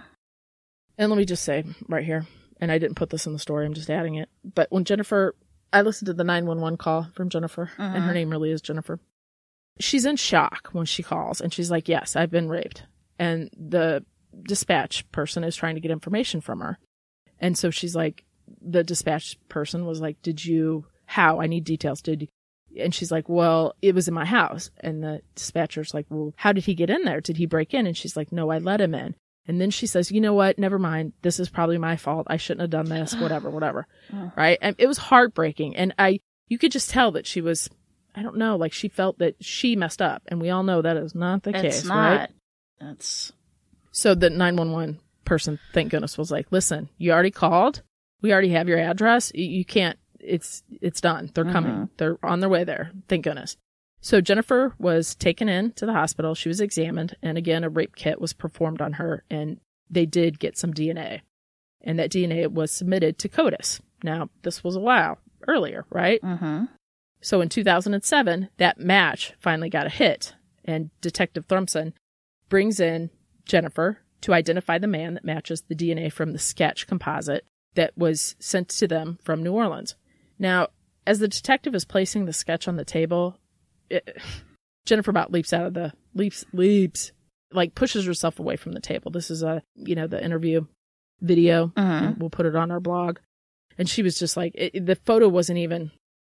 And let me just say right here, and I didn't put this in the story, I'm just adding it. But when Jennifer, I listened to the nine one one call from Jennifer, Uh-huh. and her name really is Jennifer. She's in shock when she calls, and she's like, yes, I've been raped. And the dispatch person is trying to get information from her. And so she's like, the dispatch person was like, did you, how? I need details. Did you? And she's like, well, it was in my house. And the dispatcher's like, well, how did he get in there? Did he break in? And she's like, no, I let him in. And then she says, you know what? Never mind. This is probably my fault. I shouldn't have done this, whatever, whatever. Oh. Right. And it was heartbreaking. And I, you could just tell that she was, I don't know, like she felt that she messed up. And we all know that is not the It's case, not. right? That's. So the nine one one person, thank goodness, was like, listen, you already called. We already have your address. You, you can't, it's, it's done. They're coming. Mhm. They're on their way there. Thank goodness. So Jennifer was taken in to the hospital. She was examined. And again, a rape kit was performed on her. And they did get some D N A. And that D N A was submitted to CODIS. Now, this was a while earlier, right? Uh-huh. So in two thousand seven, that match finally got a hit. And Detective Thrumson brings in Jennifer to identify the man that matches the D N A from the sketch composite that was sent to them from New Orleans. Now, as the detective is placing the sketch on the table, it, Jennifer about leaps out of the, leaps, leaps, like pushes herself away from the table. This is a, you know, the interview video. Uh-huh. And we'll put it on our blog. And she was just like, it, the photo wasn't even,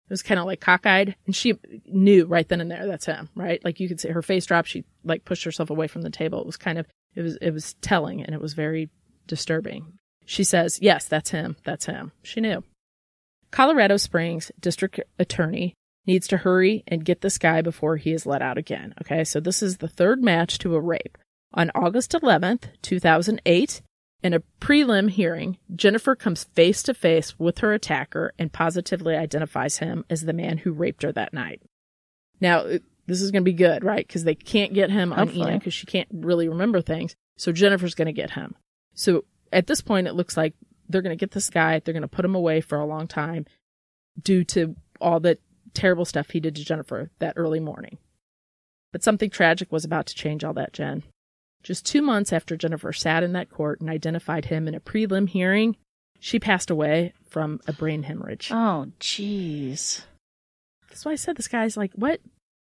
was kind of like cockeyed, and she knew right then and there that's him, right? Like you could see her face drop. She like pushed herself away from the table. It was kind of, it was, it was telling, and it was very disturbing. She says, yes, that's him. That's him. She knew. Colorado Springs District Attorney needs to hurry and get this guy before he is let out again. Okay, so this is the third match to a rape. On August eleventh, two thousand eight, in a prelim hearing, Jennifer comes face to face with her attacker and positively identifies him as the man who raped her that night. Now, this is going to be good, right? Because they can't get him on Ina because she can't really remember things. So Jennifer's going to get him. So at this point, it looks like they're going to get this guy. They're going to put him away for a long time due to all the terrible stuff he did to Jennifer that early morning. But something tragic was about to change all that, Jen. Just two months after Jennifer sat in that court and identified him in a prelim hearing, she passed away from a brain hemorrhage. Oh, jeez. That's why I said this guy's like, what?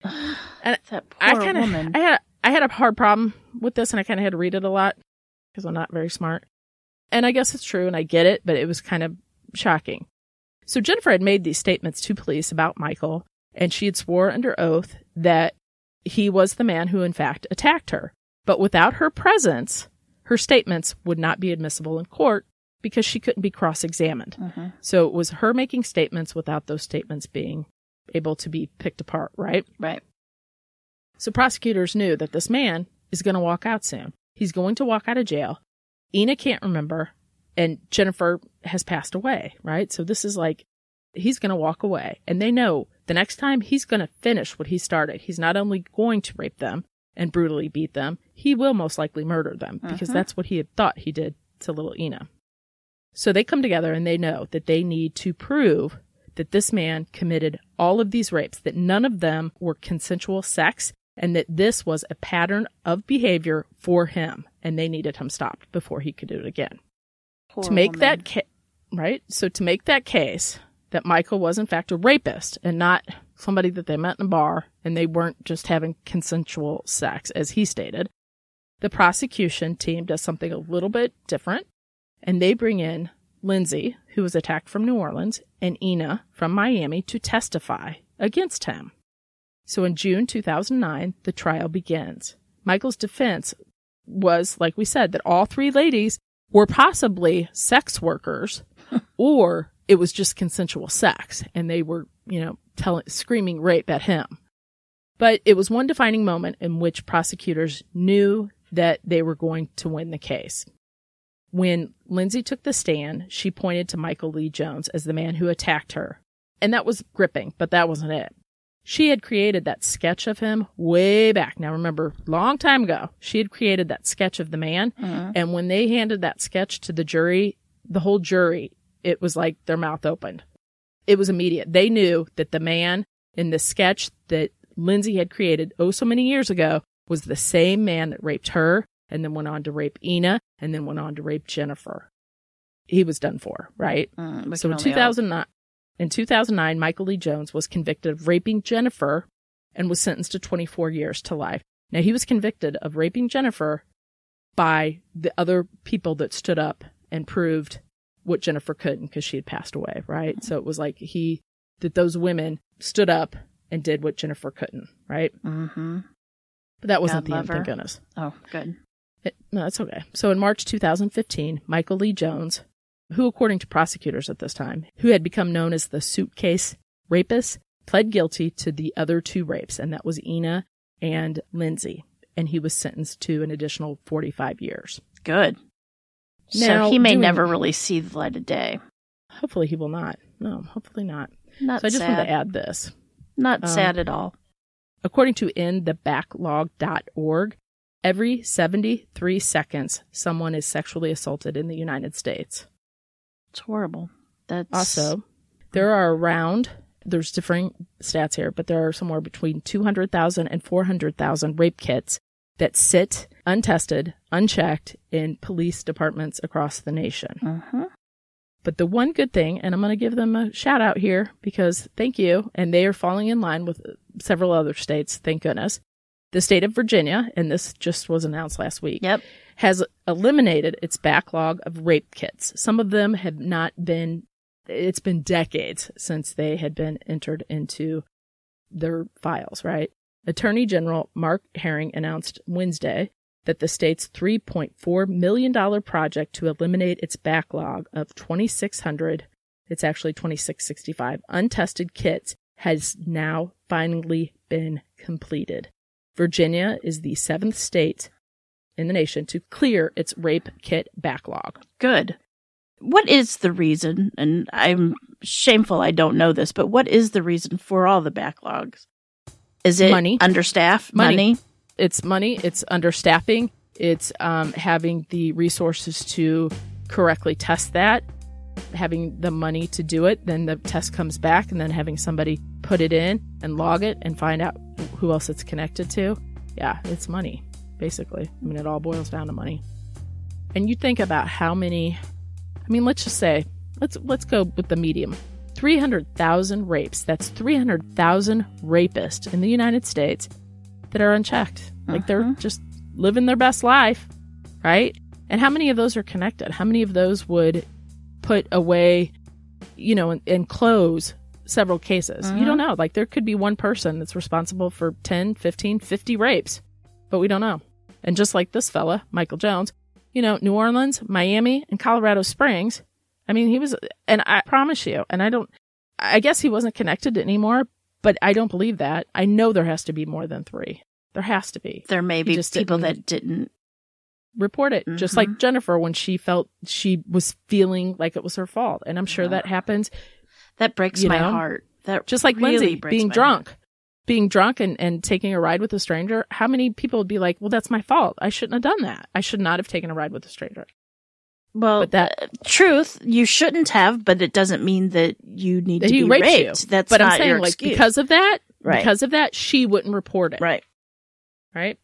And that poor I kinda, woman. I had, I had a hard problem with this, and I kind of had to read it a lot because I'm not very smart. And I guess it's true, and I get it, but it was kind of shocking. So Jennifer had made these statements to police about Michael, and she had swore under oath that he was the man who, in fact, attacked her. But without her presence, her statements would not be admissible in court because she couldn't be cross-examined. Mm-hmm. So it was her making statements without those statements being able to be picked apart, right? Right. So prosecutors knew that this man is going to walk out soon. He's going to walk out of jail. Ina can't remember, and Jennifer has passed away, right? So this is like, he's going to walk away. And they know the next time he's going to finish what he started. He's not only going to rape them and brutally beat them, he will most likely murder them because uh-huh. that's what he had thought he did to little Ina. So they come together and they know that they need to prove that this man committed all of these rapes, that none of them were consensual sex, and that this was a pattern of behavior for him, and they needed him stopped before he could do it again. Poor to make woman. that ca- right? So to make that case that Michael was in fact a rapist and not somebody that they met in a bar and they weren't just having consensual sex, as he stated, the prosecution team does something a little bit different, and they bring in Lindsay, who was attacked from New Orleans, and Ina from Miami to testify against him. So in June two thousand nine, the trial begins. Michael's defense was, like we said, that all three ladies were possibly sex workers or it was just consensual sex and they were, you know, telling, screaming rape at him. But it was one defining moment in which prosecutors knew that they were going to win the case. When Lindsay took the stand, she pointed to Michael Lee Jones as the man who attacked her. And that was gripping, but that wasn't it. She had created that sketch of him way back. Now, remember, long time ago, she had created that sketch of the man. Mm-hmm. And when they handed that sketch to the jury, the whole jury, it was like their mouth opened. It was immediate. They knew that the man in the sketch that Lindsay had created oh so many years ago was the same man that raped her and then went on to rape Ina and then went on to rape Jennifer. He was done for, right? Mm, so in two thousand nine, in two thousand nine, Michael Lee Jones was convicted of raping Jennifer and was sentenced to twenty-four years to life. Now, he was convicted of raping Jennifer by the other people that stood up and proved what Jennifer couldn't because she had passed away, right? Mm-hmm. So it was like he, that those women stood up and did what Jennifer couldn't, right? Mm-hmm. But that wasn't God the end, her. thank goodness. Oh, good. It, no, that's okay. So in March two thousand fifteen, Michael Lee Jones, who according to prosecutors at this time, who had become known as the suitcase rapist, pled guilty to the other two rapes, and that was Ina and Lindsay, and he was sentenced to an additional forty-five years. Good. Now, so he may doing, never really see the light of day. Hopefully he will not. No, hopefully not. Not so I just sad. wanted to add this. Not um, sad at all. According to end the backlog dot org, every seventy-three seconds, someone is sexually assaulted in the United States. It's horrible. That's Also, there are around, there's differing stats here, but there are somewhere between two hundred thousand and four hundred thousand rape kits that sit untested, unchecked in police departments across the nation. Uh-huh. But the one good thing, and I'm going to give them a shout out here because thank you, and they are falling in line with several other states, thank goodness. The state of Virginia, and this just was announced last week, Yep. has eliminated its backlog of rape kits. Some of them have not been it's been decades since they had been entered into their files, right? Attorney General Mark Herring announced Wednesday that the state's three point four million dollars project to eliminate its backlog of twenty-six hundred, it's actually twenty-six sixty-five, untested kits has now finally been completed. Virginia is the seventh state in the nation to clear its rape kit backlog. Good. What is the reason, and I'm shameful I don't know this, but what is the reason for all the backlogs? Is it money? Understaffed? Money. money? It's money. It's understaffing. It's um, having the resources to correctly test that, having the money to do it. Then the test comes back, and then having somebody put it in and log it and find out who else it's connected to. Yeah, it's money, basically. I mean, it all boils down to money. And you think about how many, I mean, let's just say, let's let's go with the medium. three hundred thousand rapes. That's three hundred thousand rapists in the United States that are unchecked. Like, they're Uh-huh. just living their best life, right? And how many of those are connected? How many of those would put away, you know, and, and close several cases? Uh-huh. You don't know. Like, there could be one person that's responsible for ten, fifteen, fifty rapes, but we don't know. And just like this fella, Michael Jones, you know, New Orleans, Miami, and Colorado Springs, I mean, he was, and I promise you, and I don't, I guess he wasn't connected anymore, but I don't believe that. I know there has to be more than three. There has to be. There may He be just people didn't that didn't. report it, just like Mhm. Jennifer when she felt she was feeling like it was her fault. And I'm sure Yeah. that happens. That breaks You my know? heart. That Just like really Lindsay breaks being my drunk. heart. Being drunk and, and taking a ride with a stranger. How many people would be like, well, that's my fault. I shouldn't have done that. I should not have taken a ride with a stranger. Well, But that- uh, truth, you shouldn't have, but it doesn't mean that you need That to he be raped raped. you. That's But not I'm saying, your like, excuse. because of that, Right. because of that, she wouldn't report it. right. Right?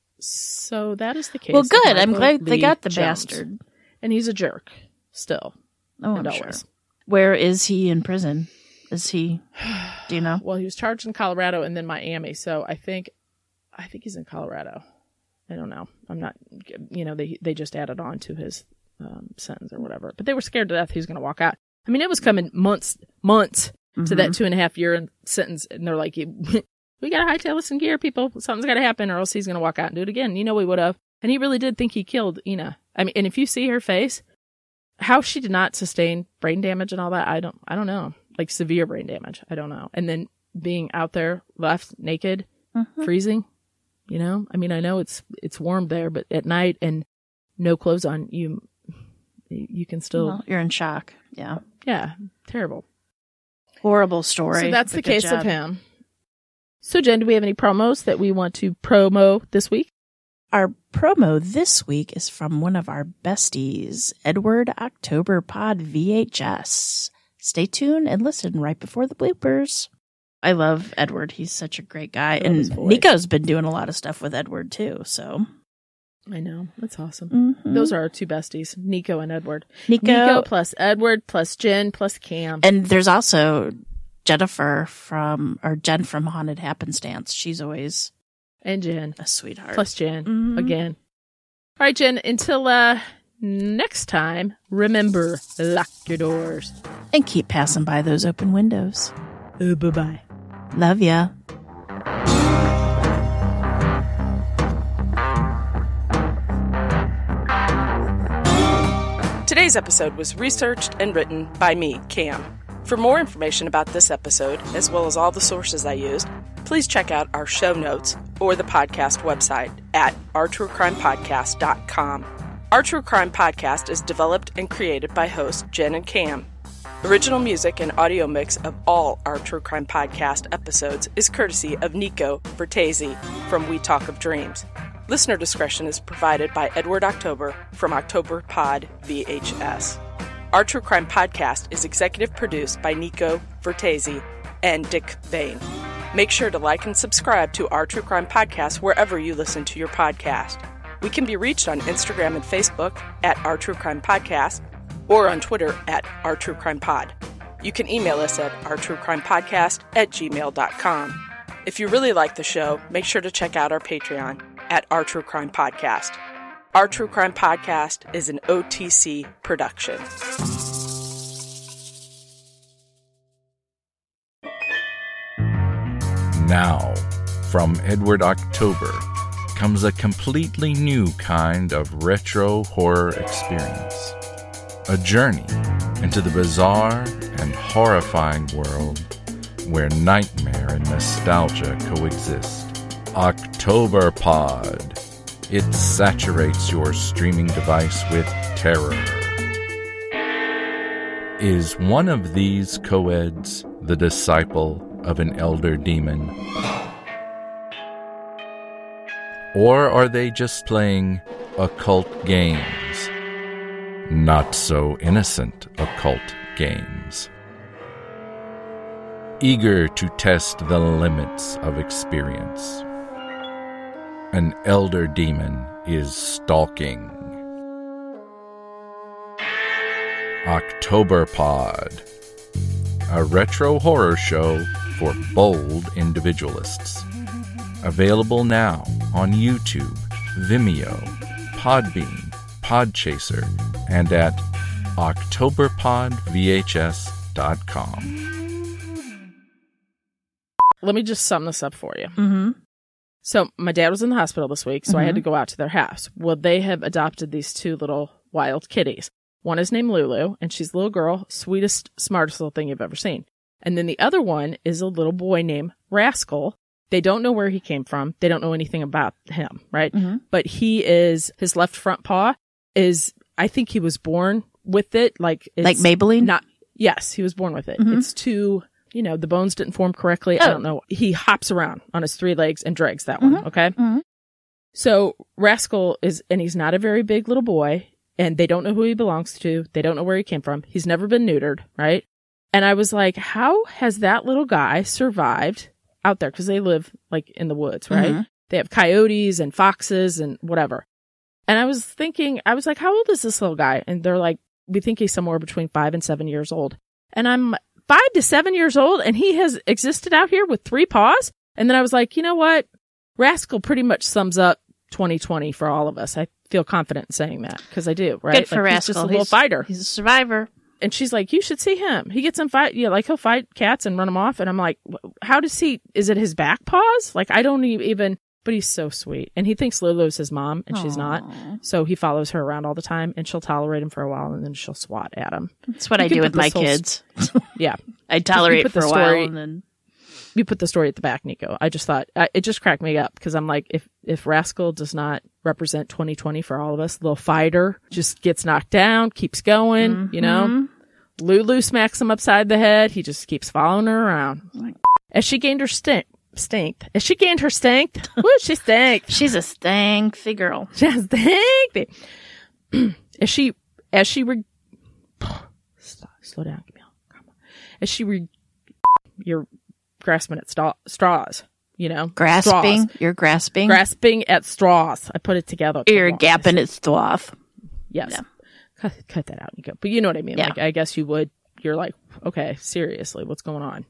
So that is the case. Well, of good. I'm Michael glad they Lee got the Jones. bastard. And he's a jerk still. Oh, and I'm sure. always. Where is he in prison? Is he? Do you know? Well, he was charged in Colorado and then Miami. So I think, I think he's in Colorado. I don't know. I'm not, you know, they, they just added on to his um, sentence or whatever, but they were scared to death he was going to walk out. I mean, it was coming months, months to that two and a half year sentence. And they're like, we got to hightail this in gear, people. Something's got to happen or else he's going to walk out and do it again. You know, we would have. And he really did think he killed Ina. I mean, and if you see her face, how she did not sustain brain damage and all that, I don't, I don't know. Like severe brain damage. I don't know. And then being out there left naked, Mhm. freezing, you know, I mean, I know it's, it's warm there, but at night and no clothes on, you, you can still, Well, you're in shock. Yeah. yeah, terrible. Horrible story. So that's but the good case job. of him. So Jen, do we have any promos that we want to promo this week? Our promo this week is from one of our besties, Edward October Pod V H S. Stay tuned and listen right before the bloopers. I love Edward. He's such a great guy. love his And voice. Nico's been doing a lot of stuff with Edward too. So I know. That's awesome. Mhm. Those are our two besties, Nico and Edward. Nico, Nico plus Edward plus Jen plus Cam. and there's also Jennifer from, or Jen from Haunted Happenstance. She's always And Jen. a sweetheart. Plus Jen. Mhm. Again. All right, Jen. Until uh, next time, remember, lock your doors. And keep passing by those open windows. Uh, bye-bye. Love ya. Today's episode was researched and written by me, Cam. For more information about this episode, as well as all the sources I used, please check out our show notes or the podcast website at our true crime podcast dot com. Our True Crime Podcast is developed and created by hosts Jen and Cam. Original music and audio mix of all our True Crime Podcast episodes is courtesy of Nico Vertesi from We Talk of Dreams. Listener discretion is provided by Edward October from October Pod V H S. Our True Crime Podcast is executive produced by Nico Vertesi and Dick Vane. Make sure to like and subscribe to Our True Crime Podcast wherever you listen to your podcast. We can be reached on Instagram and Facebook at Our True Crime Podcast or on Twitter at Our True Crime Pod. You can email us at our true crime podcast at gmail dot com. If you really like the show, make sure to check out our Patreon at Our True Crime Podcast. Our True Crime Podcast is an O T C production. Now, from Edward October comes a completely new kind of retro horror experience. A journey into the bizarre and horrifying world where nightmare and nostalgia coexist. October Pod. It saturates your streaming device with terror. Is one of these co-eds the disciple of an elder demon? Or are they just playing occult games? Not so innocent occult games. Eager to test the limits of experience, an elder demon is stalking. October Pod, a retro horror show for bold individualists. Available now on YouTube, Vimeo, Podbean, Podchaser, and at october pod v h s dot com. Let me just sum this up for you. Mm-hmm. So my dad was in the hospital this week, so mm-hmm. I had to go out to their house. Well, they have adopted these two little wild kitties. One is named Lulu, and she's a little girl, sweetest, smartest little thing you've ever seen. And then the other one is a little boy named Rascal. They don't know where he came from. They don't know anything about him, right? Mm-hmm. But he is, his left front paw is, I think he was born with it. Like, it's like Maybelline? Not, yes, he was born with it. Mm-hmm. It's too, you know, the bones didn't form correctly. Oh. I don't know. He hops around on his three legs and drags that mm-hmm. one, okay? Mm-hmm. So Rascal is, and he's not a very big little boy, and they don't know who he belongs to. They don't know where he came from. He's never been neutered, right? And I was like, how has that little guy survived out there? Because they live like in the woods, right? Mm-hmm. They have coyotes and foxes and whatever. And I was thinking, I was like, how old is this little guy? And they're like, we think he's somewhere between five and seven years old. And I'm five to seven years old, and he has existed out here with three paws. And then I was like, you know what? Rascal pretty much sums up twenty twenty for all of us. I feel confident in saying that because I do, right? Good for like, Rascal. He's just a little he's, fighter. He's a survivor. And she's like, you should see him. He gets in fight. Yeah, like he'll fight cats and run them off. And I'm like, how does he, is it his back paws? Like, I don't even, but he's so sweet. And he thinks Lulu's his mom, and Aww. She's not. So he follows her around all the time, and she'll tolerate him for a while, and then she'll swat at him. That's what you I do with my kids. St- yeah. I tolerate for a story, while, and then. You put the story at the back, Nico. I just thought, I, it just cracked me up, because I'm like, if, if Rascal does not represent twenty twenty for all of us, little fighter just gets knocked down, keeps going, mm-hmm. you know? Lulu smacks him upside the head. He just keeps following her around. As she gained her stink, stink. As she gained her stink, woo, she stank. She's a stanky girl. She's stanky. As she, as she, re- Stop, slow down, Camille. Come on. As she, re- you're grasping at st- straws, you know? Grasping? Straws. You're grasping? Grasping at straws. I put it together. You're gapping at straws. Yes. Yeah. Cut, cut that out, Nico. But you know what I mean. Yeah. Like, I guess you would. You're like, okay, seriously, what's going on?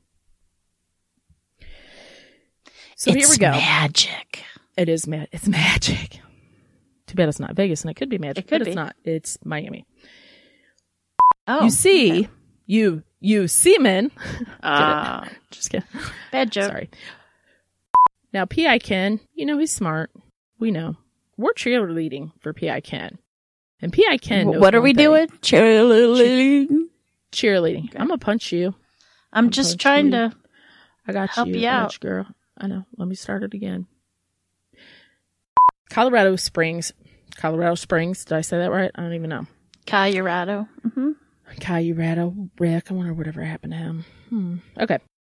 So it's here we go. Magic. It is ma- It's magic. Too bad it's not Vegas, and it could be magic, it could but be. It's not. It's Miami. Oh, you see, okay. you you seamen. Uh, Just kidding. Bad joke. Sorry. Now, P I Ken, you know he's smart. We know. We're cheerleading for P I Ken. And P I Ken knows What are we thing. doing? Cheerleading. Cheerleading. Okay. I'm going to punch you. I'm, I'm just trying you. to I got help you, you out. Punch girl. I know. Let me start it again. Colorado Springs. Colorado Springs. Did I say that right? I don't even know. Colorado. Mm-hmm. Colorado. Rick. I wonder whatever happened to him. Hmm. Okay.